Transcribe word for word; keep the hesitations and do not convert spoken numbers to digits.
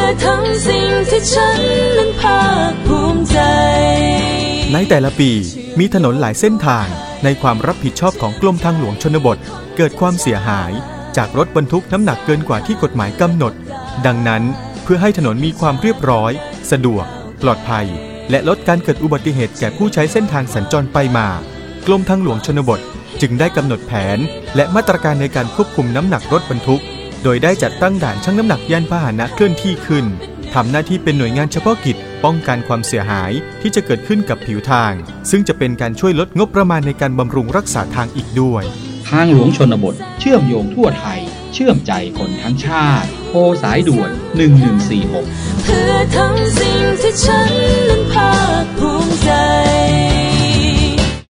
ทำสิ่งที่ฉันนั้นภาคภูมิใจในแต่ละปีมีถนนหลายเส้นทางในความรับผิดชอบของกรมทางหลวงชนบทเกิดความเสียหายจากรถบรรทุกน้ำหนักเกินกว่าที่กฎหมายกำหนดดังนั้นเพื่อให้ถนนมีความเรียบร้อยสะดวกปลอดภัยและลดการเกิดอุบัติเหตุแก่ผู้ใช้เส้นทางสัญจรไปมากรมทางหลวงชนบทจึงได้กำหนดแผนและมาตรการในการควบคุมน้ำหนักรถบรรทุกโดยได้จัดตั้งด่านชั่งน้ำหนักยานพาหนะเคลื่อนที่ขึ้นทำหน้าที่เป็นหน่วยงานเฉพาะกิจป้องกันความเสียหายที่จะเกิดขึ้นกับผิวทางซึ่งจะเป็นการช่วยลดงบประมาณในการบำรุงรักษาทางอีกด้วยทางหลวงชนบทเชื่อมโยงทั่วไทยเชื่อมใจคนทั้งชาติโทรสายด่วนหนึ่งหนึ่งสี่หกเพื่อทำสิ่งที่ฉันนั้นภาคภูมิใจ